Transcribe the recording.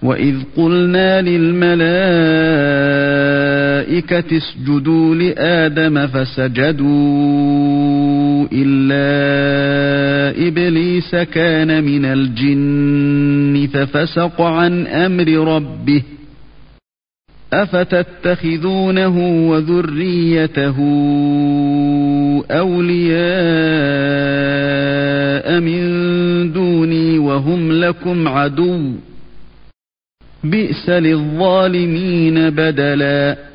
وَإِذْ قُلْنَا لِلْمَلَائِكَةِ اسْجُدُوا لِآدَمَ فَسَجَدُوا إِلَّا إِبْلِيسَ كَانَ مِنَ الْجِنِّ فَفَسَقَ عَنْ أَمْرِ رَبِّهِ أَفَتَتَّخِذُونَهُ وَذُرِّيَّتَهُ أَوْلِيَاءَ مِنْ دُونِي وَهُمْ لَكُمْ عَدُوٌّ بِئْسَ لِلظَّالِمِينَ بَدَلًا.